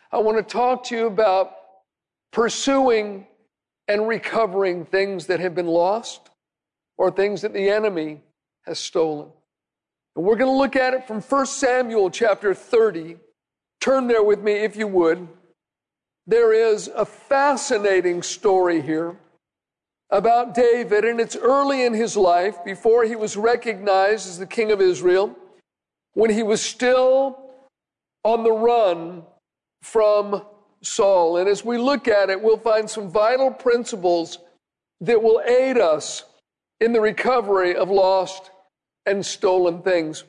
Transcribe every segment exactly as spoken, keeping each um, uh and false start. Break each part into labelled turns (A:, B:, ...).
A: I want to talk to you about pursuing and recovering things that have been lost or things that the enemy has stolen. And we're going to look at it from First Samuel chapter thirty. Turn there with me if you would. There is a fascinating story here about David, and it's early in his life, before he was recognized as the king of Israel, when he was still on the run from Saul. And as we look at it, we'll find some vital principles that will aid us in the recovery of lost and stolen things.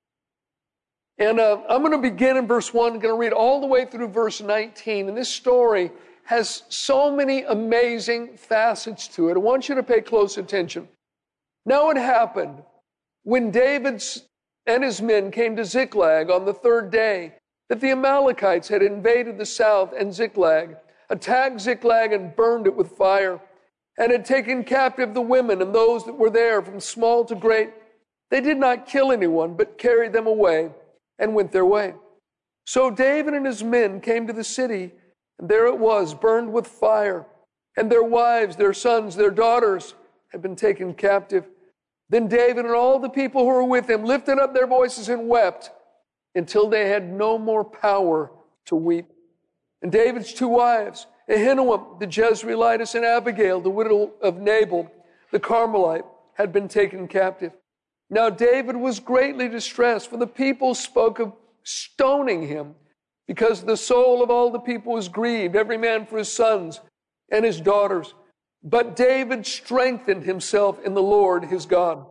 A: And uh, I'm going to begin in verse one. I'm going to read all the way through verse nineteen. And this story has so many amazing facets to it. I want you to pay close attention. Now it happened when David and his men came to Ziklag on the third day that the Amalekites had invaded the south, and Ziklag, attacked Ziklag and burned it with fire, and had taken captive the women and those that were there from small to great. They did not kill anyone, but carried them away and went their way. So David and his men came to the city, and there it was, burned with fire, and their wives, their sons, their daughters had been taken captive. Then David and all the people who were with him lifted up their voices and wept until they had no more power to weep. And David's two wives, Ahinoam the Jezreelitess and Abigail, the widow of Nabal the Carmelite, had been taken captive. Now David was greatly distressed, for the people spoke of stoning him, because the soul of all the people was grieved, every man for his sons and his daughters. But David strengthened himself in the Lord his God.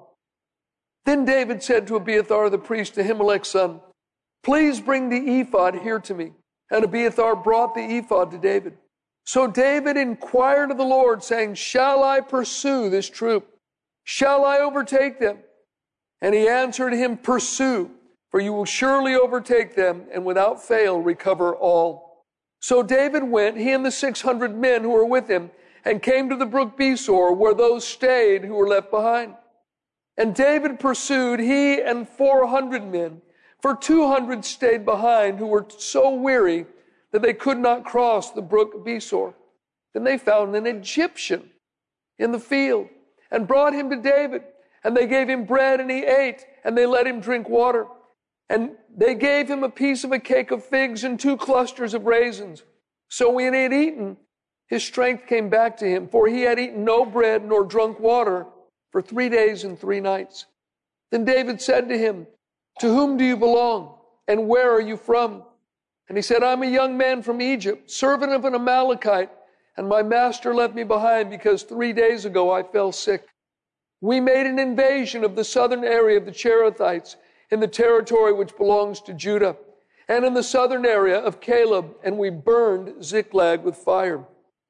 A: Then David said to Abiathar the priest, Ahimelech's son, please bring the ephod here to me. And Abiathar brought the ephod to David. So David inquired of the Lord, saying, shall I pursue this troop? Shall I overtake them? And he answered him, pursue, for you will surely overtake them, and without fail recover all. So David went, he and the six hundred men who were with him, and came to the brook Besor, where those stayed who were left behind. And David pursued, he and four hundred men, for two hundred stayed behind, who were so weary that they could not cross the brook Besor. Then they found an Egyptian in the field, and brought him to David. And they gave him bread, and he ate, and they let him drink water. And they gave him a piece of a cake of figs and two clusters of raisins. So when he had eaten, his strength came back to him, for he had eaten no bread nor drunk water for three days and three nights. Then David said to him, to whom do you belong, and where are you from? And he said, I'm a young man from Egypt, servant of an Amalekite, and my master left me behind because three days ago I fell sick. We made an invasion of the southern area of the Cherethites in the territory which belongs to Judah, and in the southern area of Caleb, and we burned Ziklag with fire.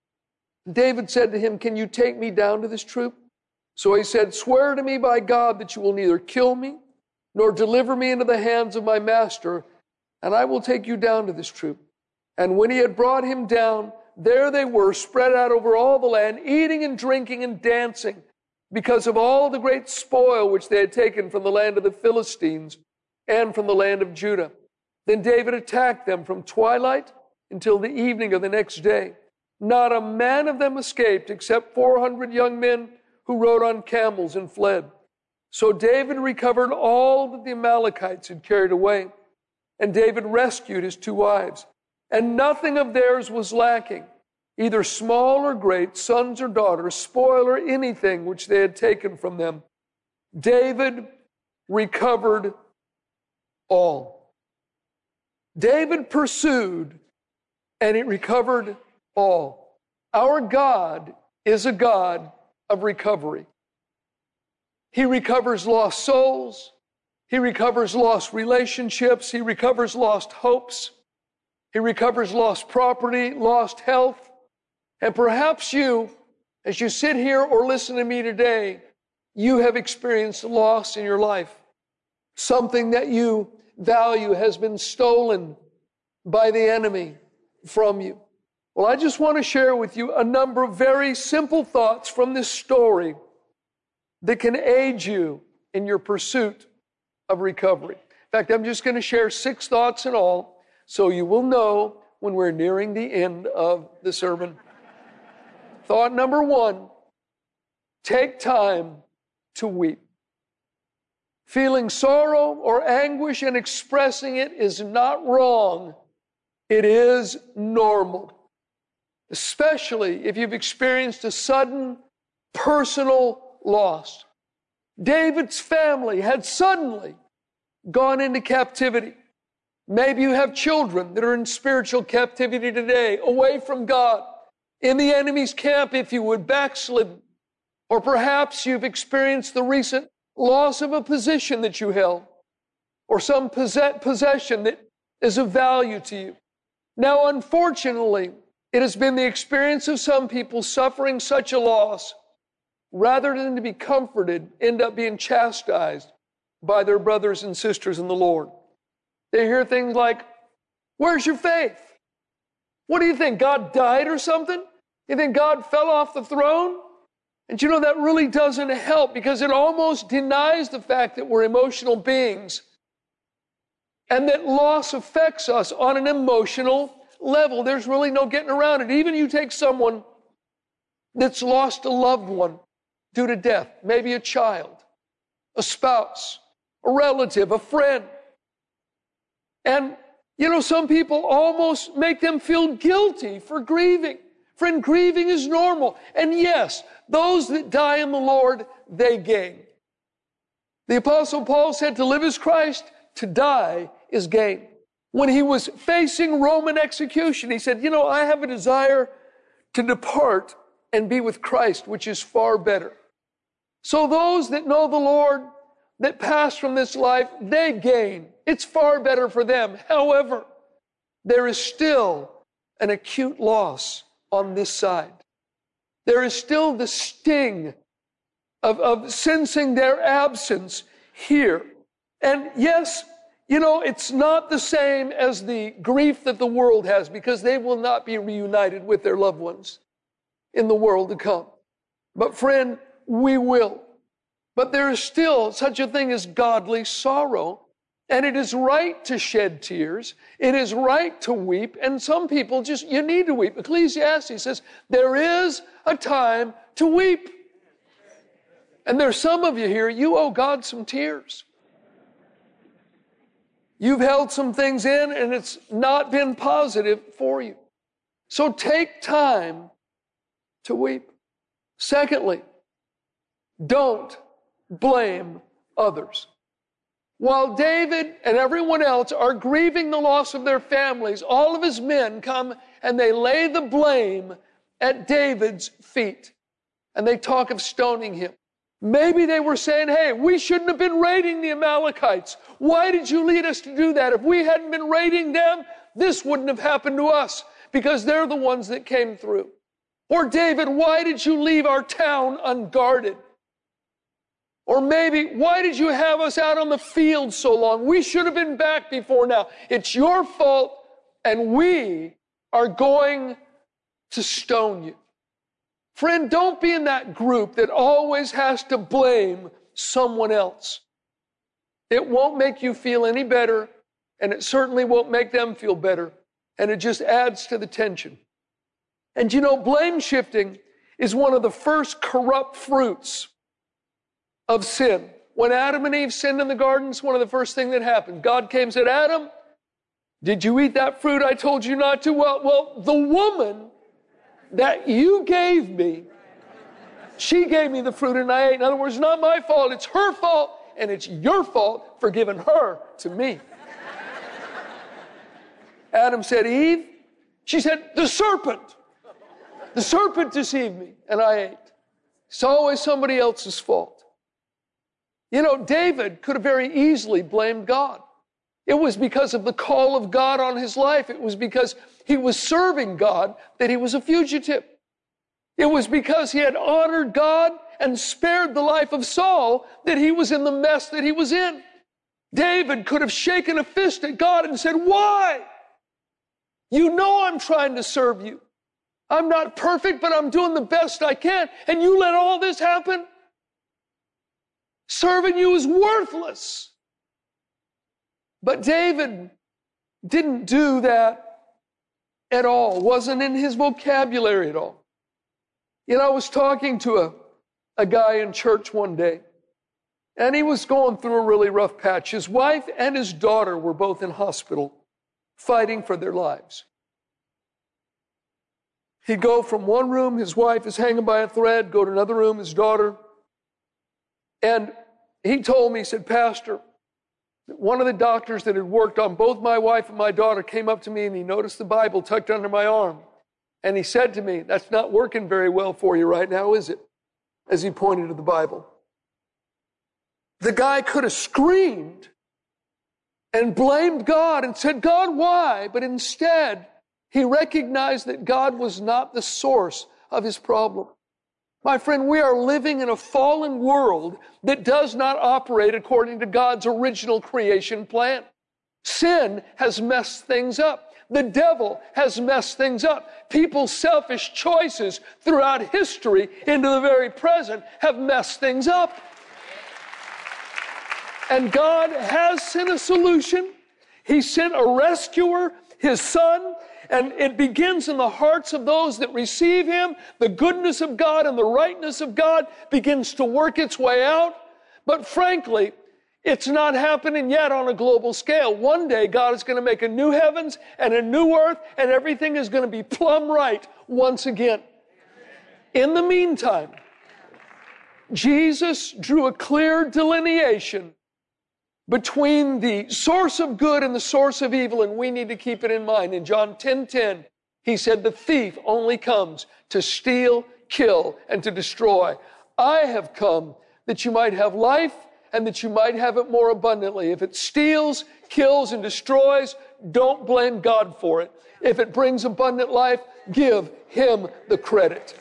A: David said to him, can you take me down to this troop? So he said, swear to me by God that you will neither kill me nor deliver me into the hands of my master, and I will take you down to this troop. And when he had brought him down, there they were spread out over all the land, eating and drinking and dancing, because of all the great spoil which they had taken from the land of the Philistines and from the land of Judah. Then David attacked them from twilight until the evening of the next day. Not a man of them escaped, except four hundred young men who rode on camels and fled. So David recovered all that the Amalekites had carried away, and David rescued his two wives, and nothing of theirs was lacking, either small or great, sons or daughters, spoil or anything which they had taken from them. David recovered all. David pursued, and it recovered all. Our God is a God of recovery. He recovers lost souls. He recovers lost relationships. He recovers lost hopes. He recovers lost property, lost health. And perhaps you, as you sit here or listen to me today, you have experienced loss in your life. Something that you value has been stolen by the enemy from you. Well, I just want to share with you a number of very simple thoughts from this story that can aid you in your pursuit of recovery. In fact, I'm just going to share six thoughts in all, so you will know when we're nearing the end of the sermon. Thought number one, take time to weep. Feeling sorrow or anguish and expressing it is not wrong. It is normal, especially if you've experienced a sudden personal loss. David's family had suddenly gone into captivity. Maybe you have children that are in spiritual captivity today, away from God, in the enemy's camp, if you would, backslidden. Or perhaps you've experienced the recent loss of a position that you held, or some possess- possession that is of value to you. Now, unfortunately, it has been the experience of some people suffering such a loss, rather than to be comforted, end up being chastised by their brothers and sisters in the Lord. They hear things like, where's your faith? What do you think, God died or something? You think God fell off the throne? And you know, that really doesn't help, because it almost denies the fact that we're emotional beings and that loss affects us on an emotional level. There's really no getting around it. Even you take someone that's lost a loved one due to death, maybe a child, a spouse, a relative, a friend. And, you know, some people almost make them feel guilty for grieving. Friend, grieving is normal. And yes, those that die in the Lord, they gain. The Apostle Paul said to live is Christ, to die is gain. When he was facing Roman execution, he said, you know, I have a desire to depart and be with Christ, which is far better. So those that know the Lord, that pass from this life, they gain. It's far better for them. However, there is still an acute loss on this side. There is still the sting of, of sensing their absence here. And yes, you know, it's not the same as the grief that the world has, because they will not be reunited with their loved ones in the world to come. But friend, we will. But there is still such a thing as godly sorrow. And it is right to shed tears. It is right to weep. And some people just, you need to weep. Ecclesiastes says, there is a time to weep. And there's some of you here, you owe God some tears. You've held some things in and it's not been positive for you. So take time to weep. Secondly, don't blame others. While David and everyone else are grieving the loss of their families, all of his men come and they lay the blame at David's feet. And they talk of stoning him. Maybe they were saying, hey, we shouldn't have been raiding the Amalekites. Why did you lead us to do that? If we hadn't been raiding them, this wouldn't have happened to us, because they're the ones that came through. Or David, why did you leave our town unguarded? Or maybe, why did you have us out on the field so long? We should have been back before now. It's your fault, and we are going to stone you. Friend, don't be in that group that always has to blame someone else. It won't make you feel any better, and it certainly won't make them feel better, and it just adds to the tension. And you know, blame shifting is one of the first corrupt fruits of sin. When Adam and Eve sinned in the garden, it's one of the first things that happened. God came and said, Adam, did you eat that fruit I told you not to? Well, well, the woman that you gave me, she gave me the fruit and I ate. In other words, it's not my fault, it's her fault, and it's your fault for giving her to me. Adam said, Eve? She said, the serpent. The serpent deceived me, and I ate. It's always somebody else's fault. You know, David could have very easily blamed God. It was because of the call of God on his life. It was because he was serving God that he was a fugitive. It was because he had honored God and spared the life of Saul that he was in the mess that he was in. David could have shaken a fist at God and said, why? You know I'm trying to serve you. I'm not perfect, but I'm doing the best I can. And you let all this happen? Serving you is worthless. But David didn't do that at all, wasn't in his vocabulary at all. You know, I was talking to a, a guy in church one day, and he was going through a really rough patch. His wife and his daughter were both in hospital, fighting for their lives. He'd go from one room, his wife is hanging by a thread, go to another room, his daughter. And he told me, he said, Pastor, one of the doctors that had worked on both my wife and my daughter came up to me and he noticed the Bible tucked under my arm. And he said to me, that's not working very well for you right now, is it? As he pointed to the Bible. The guy could have screamed and blamed God and said, God, why? But instead, he recognized that God was not the source of his problem. My friend, we are living in a fallen world that does not operate according to God's original creation plan. Sin has messed things up. The devil has messed things up. People's selfish choices throughout history into the very present have messed things up. And God has sent a solution. He sent a rescuer, his son, and it begins in the hearts of those that receive him. The goodness of God and the rightness of God begins to work its way out. But frankly, it's not happening yet on a global scale. One day, God is going to make a new heavens and a new earth, and everything is going to be plumb right once again. In the meantime, Jesus drew a clear delineation between the source of good and the source of evil, and we need to keep it in mind. In John ten ten, he said, the thief only comes to steal, kill, and to destroy. I have come that you might have life and that you might have it more abundantly. If it steals, kills, and destroys, don't blame God for it. If it brings abundant life, give him the credit.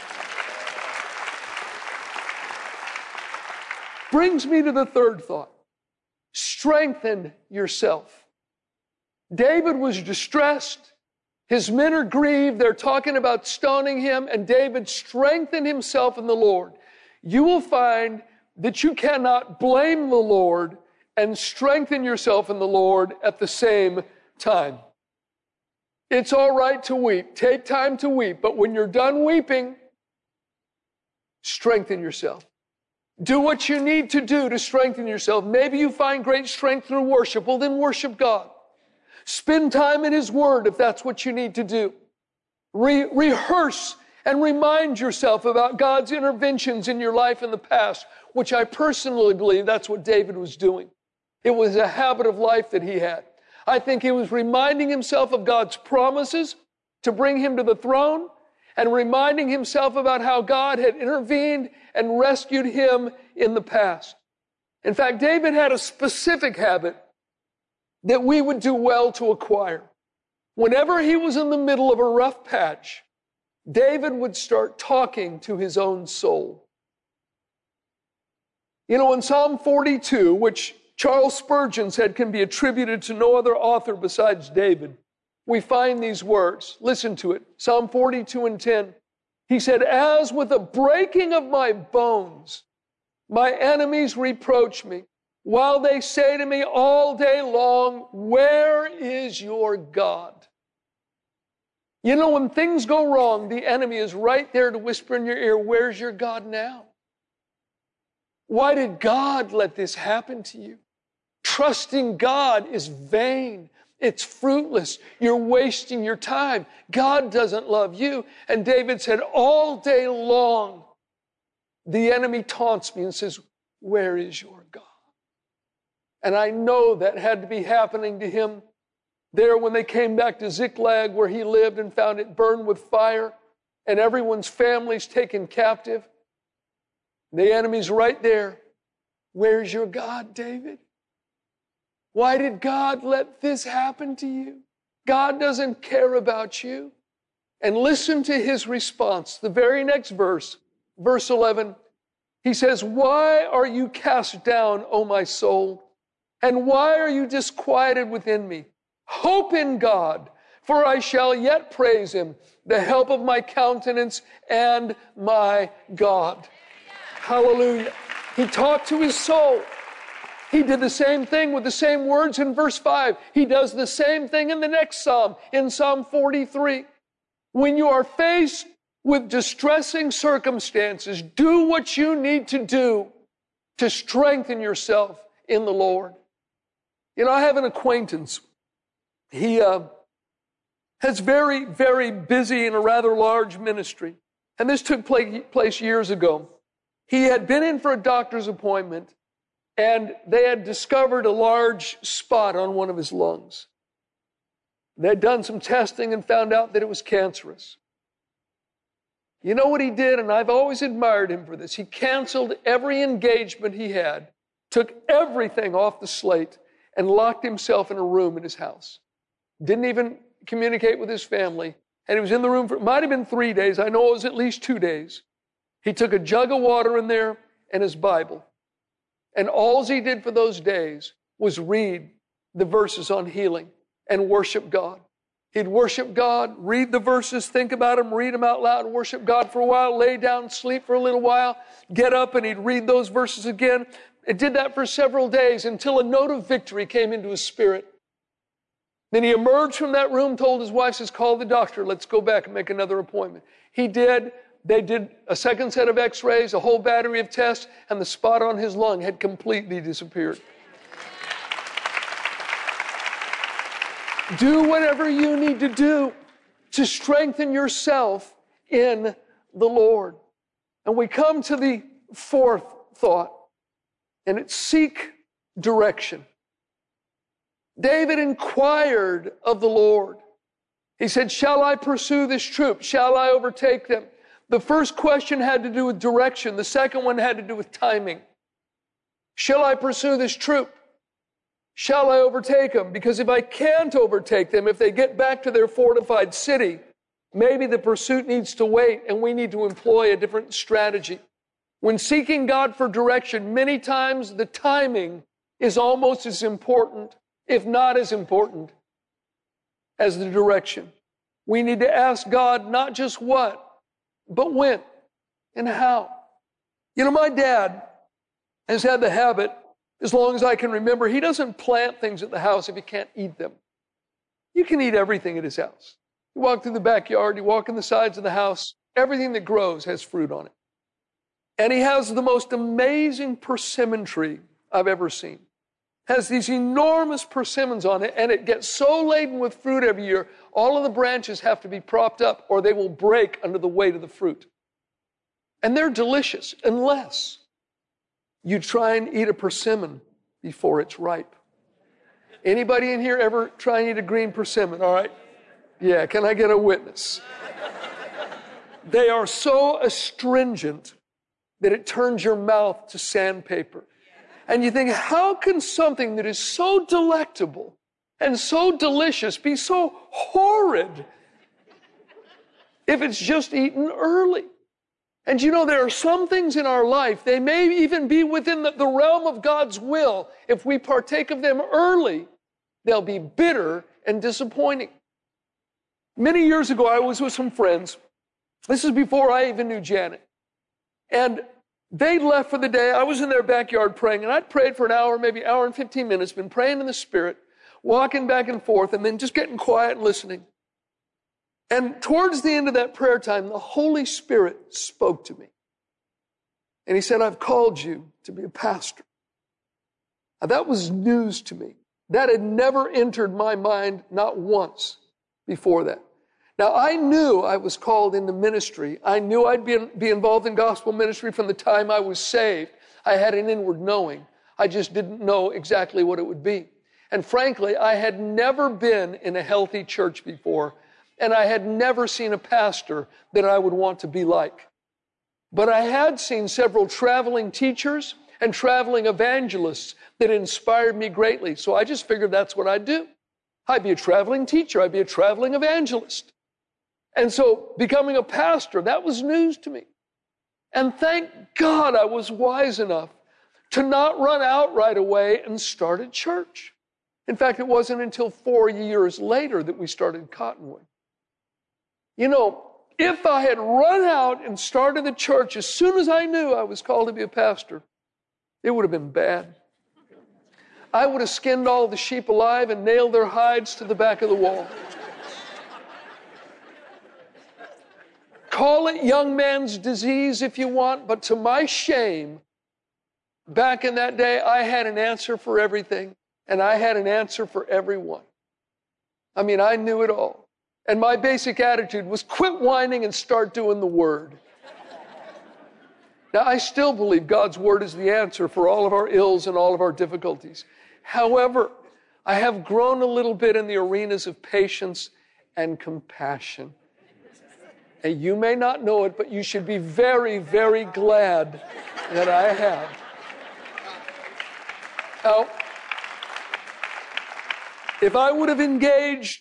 A: Brings me to the third thought. Strengthen yourself. David was distressed. His men are grieved. They're talking about stoning him, and David strengthened himself in the Lord. You will find that you cannot blame the Lord and strengthen yourself in the Lord at the same time. It's all right to weep. Take time to weep. But when you're done weeping, strengthen yourself. Do what you need to do to strengthen yourself. Maybe you find great strength through worship. Well, then worship God. Spend time in His Word if that's what you need to do. Re- rehearse and remind yourself about God's interventions in your life in the past, which I personally believe that's what David was doing. It was a habit of life that he had. I think he was reminding himself of God's promises to bring him to the throne and reminding himself about how God had intervened and rescued him in the past. In fact, David had a specific habit that we would do well to acquire. Whenever he was in the middle of a rough patch, David would start talking to his own soul. You know, in Psalm forty-two, which Charles Spurgeon said can be attributed to no other author besides David, we find these words. Listen to it. Psalm forty-two and ten. He said, as with a breaking of my bones, my enemies reproach me, while they say to me all day long, where is your God? You know, when things go wrong, the enemy is right there to whisper in your ear, where's your God now? Why did God let this happen to you? Trusting God is vain. It's fruitless. You're wasting your time. God doesn't love you. And David said, all day long, the enemy taunts me and says, where is your God? And I know that had to be happening to him there when they came back to Ziklag, where he lived, and found it burned with fire and everyone's families taken captive. The enemy's right there. Where's your God, David? Why did God let this happen to you? God doesn't care about you. And listen to his response. The very next verse, verse eleven, he says, why are you cast down, O my soul? And why are you disquieted within me? Hope in God, for I shall yet praise him, the help of my countenance and my God. Hallelujah. He talked to his soul. He did the same thing with the same words in verse five. He does the same thing in the next psalm, in Psalm forty-three. When you are faced with distressing circumstances, do what you need to do to strengthen yourself in the Lord. You know, I have an acquaintance. He uh, has very, very busy in a rather large ministry. And this took place years ago. He had been in for a doctor's appointment, and they had discovered a large spot on one of his lungs. They had done some testing and found out that it was cancerous. You know what he did, and I've always admired him for this. He canceled every engagement he had, took everything off the slate, and locked himself in a room in his house. Didn't even communicate with his family. And he was in the room for, it might have been three days. I know it was at least two days. He took a jug of water in there and his Bible. And all he did for those days was read the verses on healing and worship God. He'd worship God, read the verses, think about them, read them out loud, and worship God for a while, lay down, sleep for a little while, get up, and he'd read those verses again. It did that for several days until a note of victory came into his spirit. Then he emerged from that room, told his wife, says, call the doctor, let's go back and make another appointment. He did. They did a second set of x-rays, a whole battery of tests, and the spot on his lung had completely disappeared. Do whatever you need to do to strengthen yourself in the Lord. And we come to the fourth thought, and it's seek direction. David inquired of the Lord. He said, shall I pursue this troop? Shall I overtake them? The first question had to do with direction. The second one had to do with timing. Shall I pursue this troop? Shall I overtake them? Because if I can't overtake them, if they get back to their fortified city, maybe the pursuit needs to wait and we need to employ a different strategy. When seeking God for direction, many times the timing is almost as important, if not as important, as the direction. We need to ask God not just what, but when and how. You know, my dad has had the habit, as long as I can remember, he doesn't plant things at the house if he can't eat them. You can eat everything at his house. You walk through the backyard, you walk in the sides of the house, everything that grows has fruit on it. And he has the most amazing persimmon tree I've ever seen. Has these enormous persimmons on it, and it gets so laden with fruit every year, all of the branches have to be propped up or they will break under the weight of the fruit. And they're delicious unless you try and eat a persimmon before it's ripe. Anybody in here ever try and eat a green persimmon? All right. Yeah, can I get a witness? They are so astringent that it turns your mouth to sandpaper. And you think, how can something that is so delectable and so delicious be so horrid if it's just eaten early? And you know, there are some things in our life, they may even be within the, the realm of God's will. If we partake of them early, they'll be bitter and disappointing. Many years ago, I was with some friends. This is before I even knew Janet. And they left for the day. I was in their backyard praying, and I'd prayed for an hour, maybe an hour and fifteen minutes, been praying in the Spirit, walking back and forth, and then just getting quiet and listening. And towards the end of that prayer time, the Holy Spirit spoke to me. And he said, I've called you to be a pastor. Now, that was news to me. That had never entered my mind, not once before that. Now, I knew I was called into ministry. I knew I'd be, be involved in gospel ministry from the time I was saved. I had an inward knowing. I just didn't know exactly what it would be. And frankly, I had never been in a healthy church before, and I had never seen a pastor that I would want to be like. But I had seen several traveling teachers and traveling evangelists that inspired me greatly. So I just figured that's what I'd do. I'd be a traveling teacher. I'd be a traveling evangelist. And so becoming a pastor, that was news to me. And thank God I was wise enough to not run out right away and start a church. In fact, it wasn't until four years later that we started Cottonwood. You know, if I had run out and started the church as soon as I knew I was called to be a pastor, it would have been bad. I would have skinned all the sheep alive and nailed their hides to the back of the wall. Call it young man's disease if you want, but to my shame, back in that day, I had an answer for everything, and I had an answer for everyone. I mean, I knew it all. And my basic attitude was quit whining and start doing the Word. Now, I still believe God's Word is the answer for all of our ills and all of our difficulties. However, I have grown a little bit in the arenas of patience and compassion. And you may not know it, but you should be very, very glad that I have. Now, if I would have engaged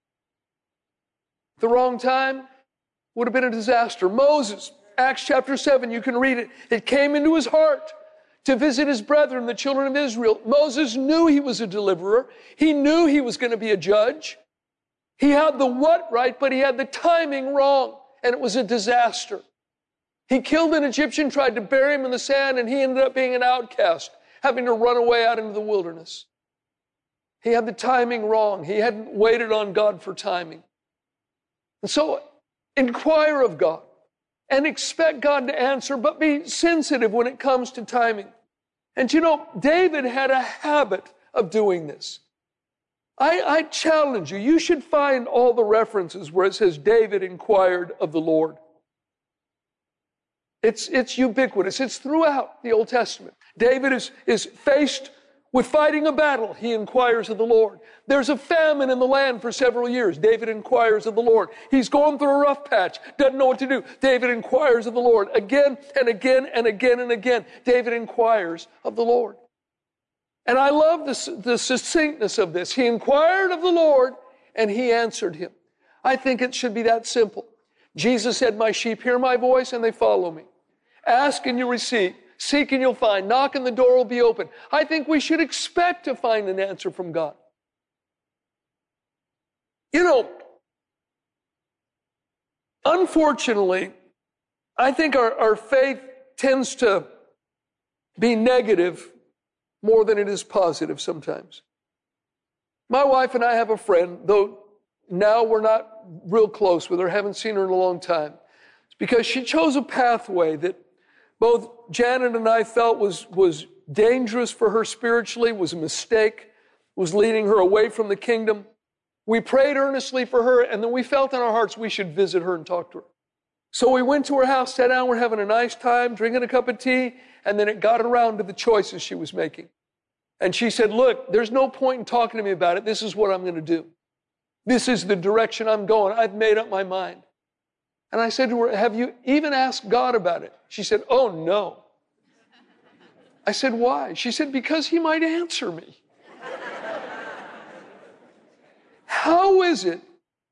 A: the wrong time, would have been a disaster. Moses, Acts chapter seven, you can read it. It came into his heart to visit his brethren, the children of Israel. Moses knew he was a deliverer. He knew he was going to be a judge. He had the what right, but he had the timing wrong, and it was a disaster. He killed an Egyptian, tried to bury him in the sand, and he ended up being an outcast, having to run away out into the wilderness. He had the timing wrong. He hadn't waited on God for timing. And so, inquire of God and expect God to answer, but be sensitive when it comes to timing. And you know, David had a habit of doing this. I, I challenge you, you should find all the references where it says David inquired of the Lord. It's, it's ubiquitous. It's throughout the Old Testament. David is, is faced with fighting a battle. He inquires of the Lord. There's a famine in the land for several years. David inquires of the Lord. He's going through a rough patch, doesn't know what to do. David inquires of the Lord. Again and again and again and again, David inquires of the Lord. And I love the, the succinctness of this. He inquired of the Lord, and he answered him. I think it should be that simple. Jesus said, my sheep hear my voice, and they follow me. Ask and you receive. Seek and you'll find. Knock and the door will be open. I think we should expect to find an answer from God. You know, unfortunately, I think our, our faith tends to be negative more than it is positive sometimes. My wife and I have a friend, though now we're not real close with her, haven't seen her in a long time. It's because she chose a pathway that both Janet and I felt was, was dangerous for her spiritually, was a mistake, was leading her away from the kingdom. We prayed earnestly for her, and then we felt in our hearts we should visit her and talk to her. So we went to her house, sat down, we're having a nice time, drinking a cup of tea, and then it got around to the choices she was making. And she said, look, there's no point in talking to me about it. This is what I'm going to do. This is the direction I'm going. I've made up my mind. And I said to her, have you even asked God about it? She said, oh, no. I said, why? She said, because he might answer me. How is it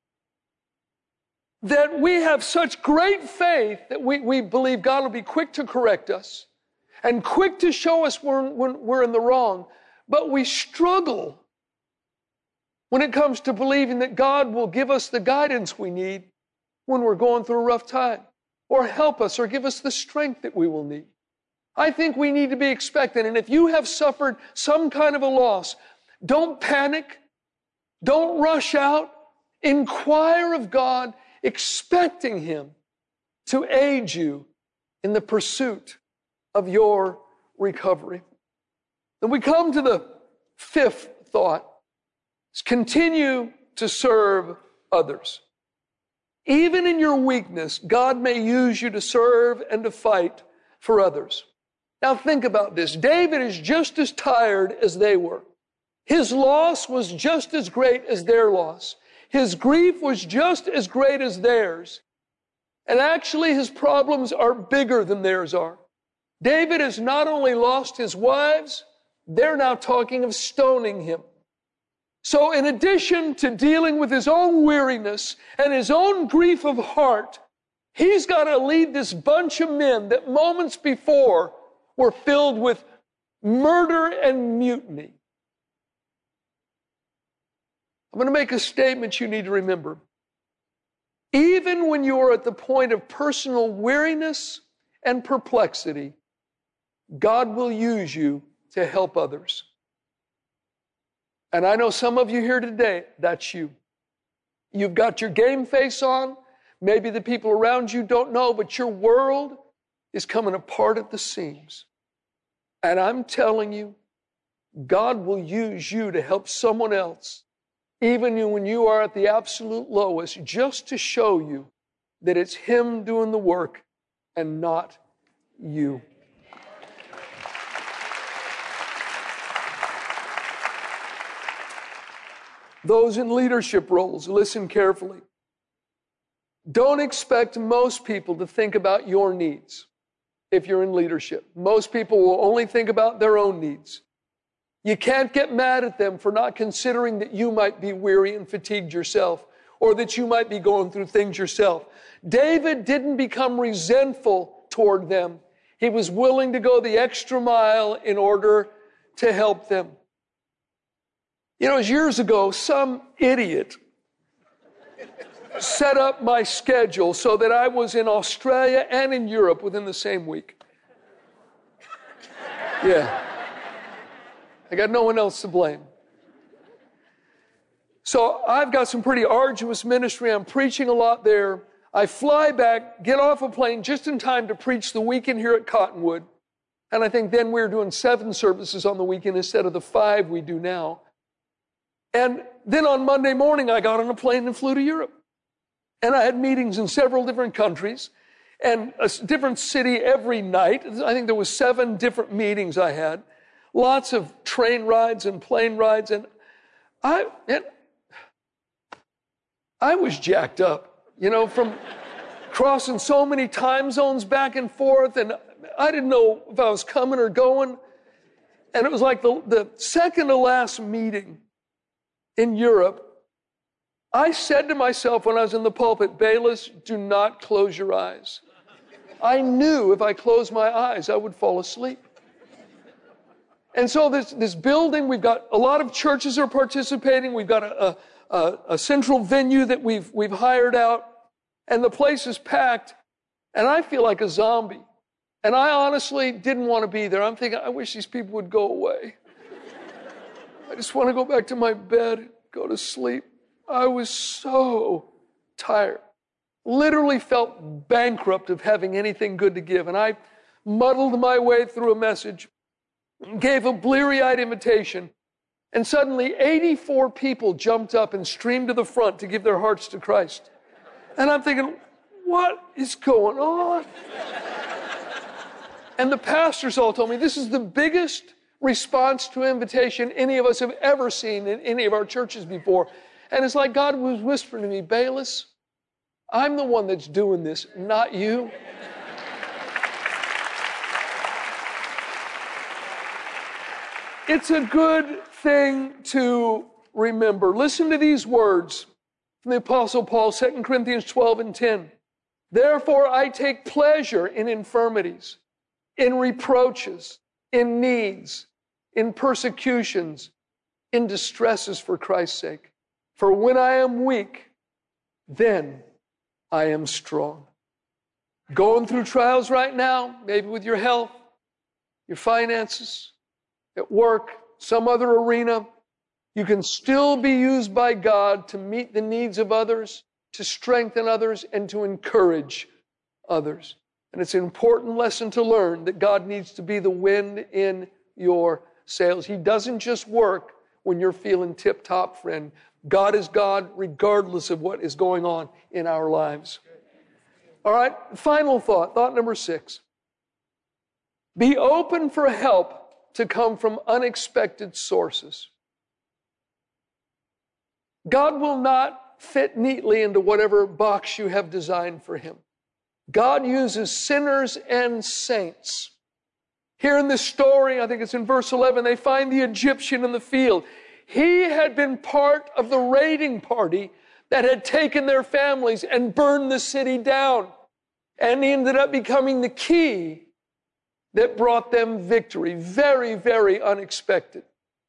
A: that we have such great faith that we, we believe God will be quick to correct us and quick to show us when, when we're in the wrong, but we struggle when it comes to believing that God will give us the guidance we need when we're going through a rough time, or help us or give us the strength that we will need. I think we need to be expectant. And if you have suffered some kind of a loss, don't panic. Don't rush out. Inquire of God, expecting him to aid you in the pursuit of your recovery. Then we come to the fifth thought. It's continue to serve others. Even in your weakness, God may use you to serve and to fight for others. Now think about this. David is just as tired as they were. His loss was just as great as their loss. His grief was just as great as theirs. And actually, his problems are bigger than theirs are. David has not only lost his wives, they're now talking of stoning him. So in addition to dealing with his own weariness and his own grief of heart, he's got to lead this bunch of men that moments before were filled with murder and mutiny. I'm going to make a statement you need to remember. Even when you are at the point of personal weariness and perplexity, God will use you to help others. And I know some of you here today, that's you. You've got your game face on. Maybe the people around you don't know, but your world is coming apart at the seams. And I'm telling you, God will use you to help someone else, even when you are at the absolute lowest, just to show you that it's Him doing the work and not you. Those in leadership roles, listen carefully. Don't expect most people to think about your needs if you're in leadership. Most people will only think about their own needs. You can't get mad at them for not considering that you might be weary and fatigued yourself, or that you might be going through things yourself. David didn't become resentful toward them. He was willing to go the extra mile in order to help them. You know, it was years ago, some idiot set up my schedule so that I was in Australia and in Europe within the same week. Yeah. I got no one else to blame. So I've got some pretty arduous ministry. I'm preaching a lot there. I fly back, get off a plane just in time to preach the weekend here at Cottonwood. And I think then we were doing seven services on the weekend instead of the five we do now. And then on Monday morning, I got on a plane and flew to Europe. And I had meetings in several different countries and a different city every night. I think there was seven different meetings I had. Lots of train rides and plane rides. And I, and I was jacked up, you know, from crossing so many time zones back and forth. And I didn't know if I was coming or going. And it was like the, the second to last meeting in Europe, I said to myself when I was in the pulpit, Bayless, do not close your eyes. I knew if I closed my eyes, I would fall asleep. And so this, this building, we've got a lot of churches are participating. We've got a, a, a central venue that we've, we've hired out, and the place is packed, and I feel like a zombie. And I honestly didn't want to be there. I'm thinking, I wish these people would go away. I just want to go back to my bed, go to sleep. I was so tired. Literally felt bankrupt of having anything good to give. And I muddled my way through a message, gave a bleary-eyed invitation, and suddenly eighty-four people jumped up and streamed to the front to give their hearts to Christ. And I'm thinking, what is going on? And the pastors all told me, this is the biggest response to invitation any of us have ever seen in any of our churches before. And it's like God was whispering to me, Bayless, I'm the one that's doing this, not you. It's a good thing to remember. Listen to these words from the Apostle Paul, Second Corinthians twelve and ten. Therefore I take pleasure in infirmities, in reproaches, in needs, in persecutions, in distresses for Christ's sake. For when I am weak, then I am strong. Going through trials right now, maybe with your health, your finances, at work, some other arena, you can still be used by God to meet the needs of others, to strengthen others, and to encourage others. And it's an important lesson to learn that God needs to be the wind in your sails. He doesn't just work when you're feeling tip-top, friend. God is God regardless of what is going on in our lives. All right, final thought, thought number six. Be open for help to come from unexpected sources. God will not fit neatly into whatever box you have designed for Him. God uses sinners and saints. Here in this story, I think it's in verse eleven, they find the Egyptian in the field. He had been part of the raiding party that had taken their families and burned the city down. And he ended up becoming the key that brought them victory. Very, very unexpected.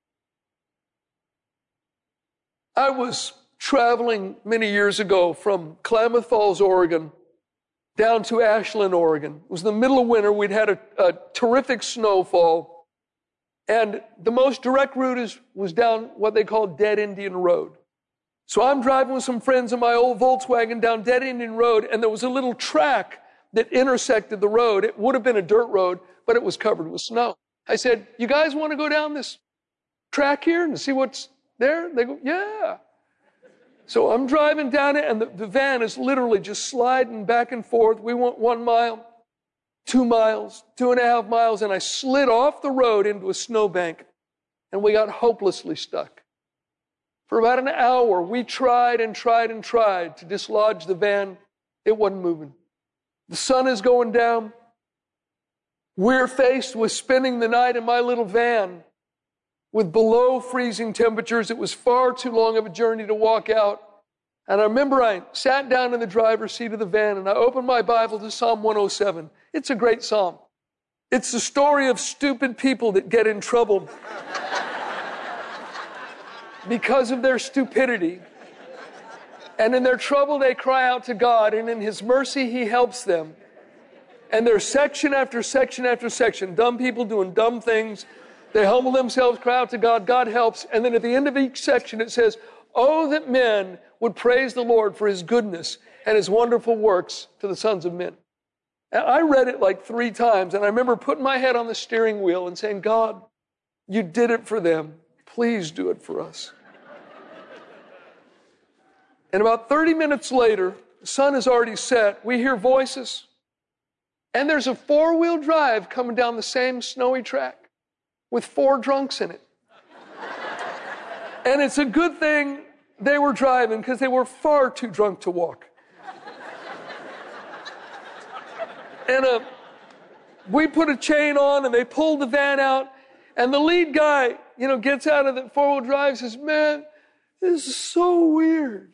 A: I was traveling many years ago from Klamath Falls, Oregon, down to Ashland, Oregon. It was the middle of winter. We'd had a, a terrific snowfall. And the most direct route is, was down what they call Dead Indian Road. So I'm driving with some friends in my old Volkswagen down Dead Indian Road, and there was a little track that intersected the road. It would have been a dirt road, but it was covered with snow. I said, you guys want to go down this track here and see what's there? They go, yeah. So I'm driving down it, and the, the van is literally just sliding back and forth. We went one mile, two miles, two and a half miles, and I slid off the road into a snowbank, and we got hopelessly stuck. For about an hour, we tried and tried and tried to dislodge the van. It wasn't moving. The sun is going down. We're faced with spending the night in my little van with below freezing temperatures. It was far too long of a journey to walk out. And I remember I sat down in the driver's seat of the van and I opened my Bible to Psalm one oh seven. It's a great psalm. It's the story of stupid people that get in trouble because of their stupidity. And in their trouble, they cry out to God, and in His mercy, He helps them. And there's section after section after section, dumb people doing dumb things. They humble themselves, cry out to God, God helps. And then at the end of each section, it says, oh, that men would praise the Lord for His goodness and His wonderful works to the sons of men. And I read it like three times, and I remember putting my head on the steering wheel and saying, God, you did it for them. Please do it for us. And about thirty minutes later, the sun is already set. We hear voices. And there's a four-wheel drive coming down the same snowy track with four drunks in it. And it's a good thing they were driving because they were far too drunk to walk. And uh, we put a chain on and they pulled the van out. And the lead guy, you know, gets out of the four-wheel drive and says, man, this is so weird.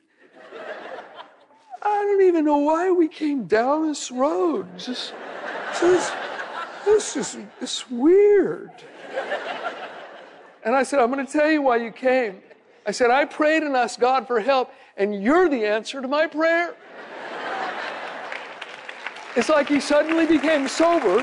A: I don't even know why we came down this road. It's just, it's, it's just, it's weird. And I said, I'm going to tell you why you came. I said, I prayed and asked God for help, and you're the answer to my prayer. It's like he suddenly became sober.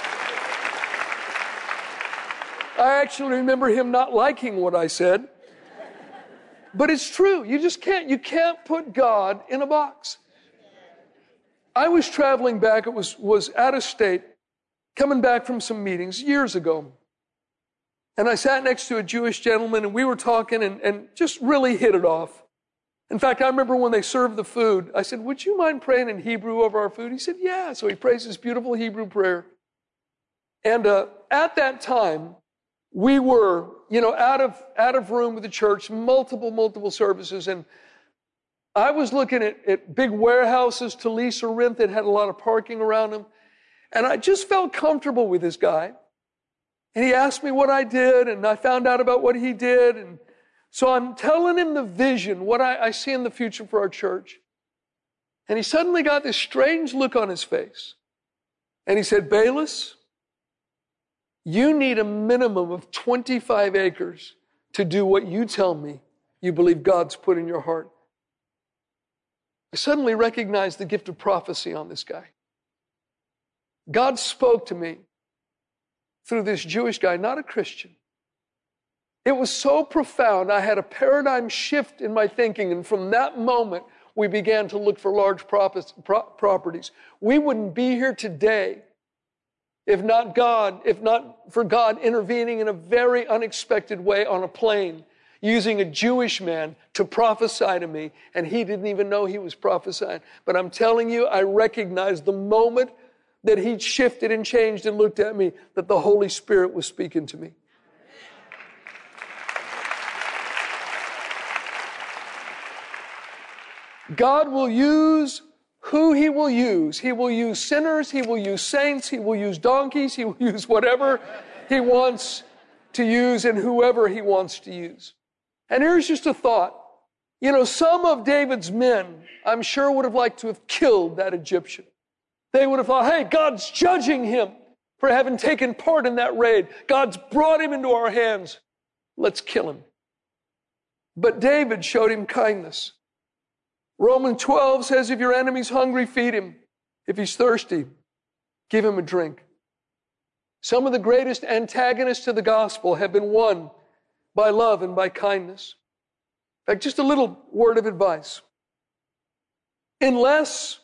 A: I actually remember him not liking what I said. But it's true. You just can't, you can't put God in a box. I was traveling back, it was, was out of state, coming back from some meetings years ago. And I sat next to a Jewish gentleman and we were talking and, and just really hit it off. In fact, I remember when they served the food, I said, would you mind praying in Hebrew over our food? He said, yeah. So he prays this beautiful Hebrew prayer. And uh, at that time, we were, you know, out of out of room with the church, multiple, multiple services. And I was looking at, at big warehouses to lease or rent that had a lot of parking around them. And I just felt comfortable with this guy. And he asked me what I did, and I found out about what he did. And so I'm telling him the vision, what I, I see in the future for our church. And he suddenly got this strange look on his face. And he said, Bayless, you need a minimum of twenty-five acres to do what you tell me you believe God's put in your heart. I suddenly recognized the gift of prophecy on this guy. God spoke to me through this Jewish guy, not a Christian. It was so profound, I had a paradigm shift in my thinking, and from that moment, we began to look for large properties. We wouldn't be here today if not God, if not for God intervening in a very unexpected way on a plane, using a Jewish man to prophesy to me, and he didn't even know he was prophesying. But I'm telling you, I recognized the moment that he shifted and changed and looked at me, that the Holy Spirit was speaking to me. God will use who He will use. He will use sinners, He will use saints, He will use donkeys, He will use whatever He wants to use and whoever He wants to use. And here's just a thought. You know, some of David's men, I'm sure, would have liked to have killed that Egyptian. They would have thought, hey, God's judging him for having taken part in that raid. God's brought him into our hands. Let's kill him. But David showed him kindness. Romans twelve says, if your enemy's hungry, feed him. If he's thirsty, give him a drink. Some of the greatest antagonists to the gospel have been won by love and by kindness. In fact, just a little word of advice. Unless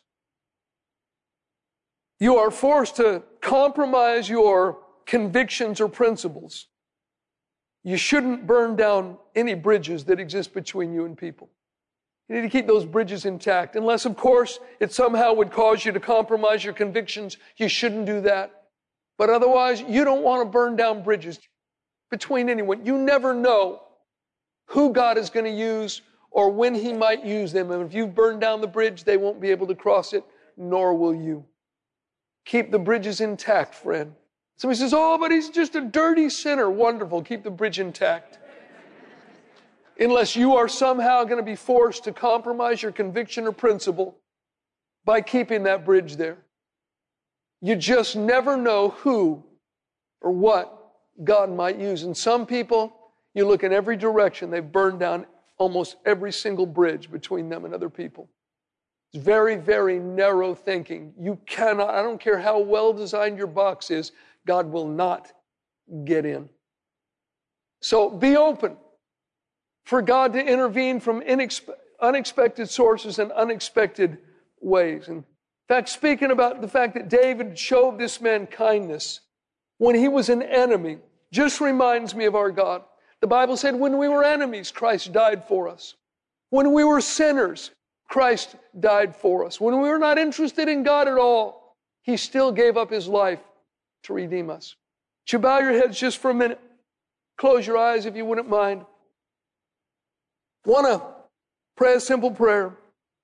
A: you are forced to compromise your convictions or principles, you shouldn't burn down any bridges that exist between you and people. You need to keep those bridges intact. Unless, of course, it somehow would cause you to compromise your convictions, you shouldn't do that. But otherwise, you don't want to burn down bridges between anyone. You never know who God is going to use or when He might use them. And if you've burned down the bridge, they won't be able to cross it, nor will you. Keep the bridges intact, friend. Somebody says, oh, but he's just a dirty sinner. Wonderful. Keep the bridge intact. Unless you are somehow going to be forced to compromise your conviction or principle by keeping that bridge there. You just never know who or what God might use. And some people, you look in every direction, they've burned down almost every single bridge between them and other people. It's very, very narrow thinking. You cannot, I don't care how well designed your box is, God will not get in. So be open for God to intervene from inexpe- unexpected sources and unexpected ways. And in fact, speaking about the fact that David showed this man kindness when he was an enemy, just reminds me of our God. The Bible said when we were enemies, Christ died for us. When we were sinners, Christ died for us. When we were not interested in God at all, He still gave up His life to redeem us. Would you bow your heads just for a minute? Close your eyes if you wouldn't mind. I want to pray a simple prayer.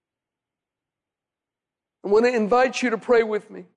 A: I want to invite you to pray with me.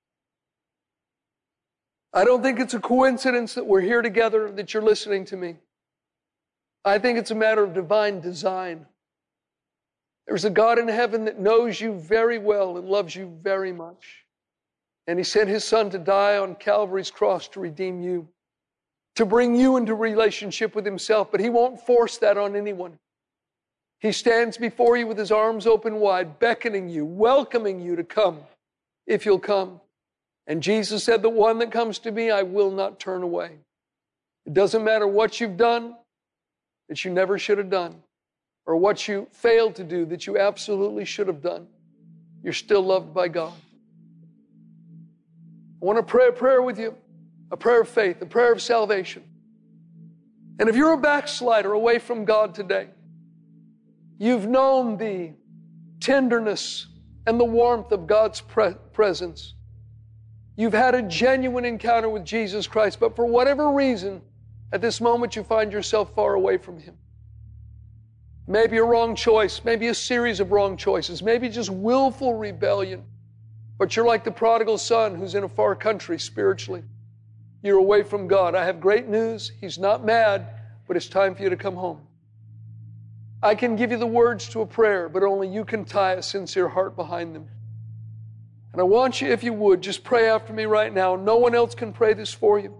A: I don't think it's a coincidence that we're here together, that you're listening to me. I think it's a matter of divine design. There's a God in heaven that knows you very well and loves you very much. And He sent His Son to die on Calvary's cross to redeem you, to bring you into relationship with Himself. But He won't force that on anyone. He stands before you with His arms open wide, beckoning you, welcoming you to come, if you'll come. And Jesus said, the one that comes to me, I will not turn away. It doesn't matter what you've done that you never should have done, or what you failed to do that you absolutely should have done. You're still loved by God. I want to pray a prayer with you, a prayer of faith, a prayer of salvation. And if you're a backslider away from God today, you've known the tenderness and the warmth of God's pre- presence. You've had a genuine encounter with Jesus Christ, but for whatever reason, at this moment you find yourself far away from Him. Maybe a wrong choice, maybe a series of wrong choices, maybe just willful rebellion. But you're like the prodigal son who's in a far country spiritually. You're away from God. I have great news. He's not mad, but it's time for you to come home. I can give you the words to a prayer, but only you can tie a sincere heart behind them. And I want you, if you would, just pray after me right now. No one else can pray this for you.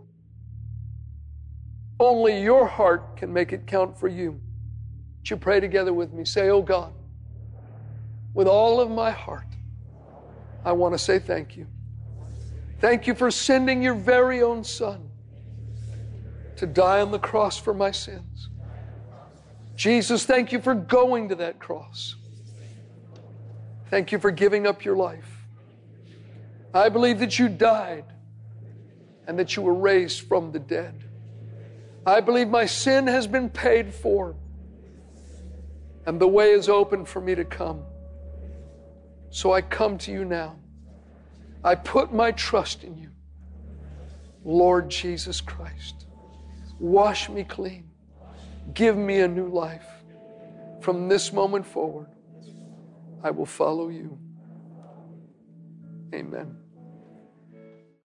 A: Only your heart can make it count for you. Would you pray together with me? Say, oh God, with all of my heart, I want to say thank you. Thank you for sending your very own Son to die on the cross for my sins. Jesus, thank you for going to that cross. Thank you for giving up your life. I believe that you died and that you were raised from the dead. I believe my sin has been paid for and the way is open for me to come. So I come to you now. I put my trust in you. Lord Jesus Christ, wash me clean. Give me a new life. From this moment forward, I will follow you. Amen.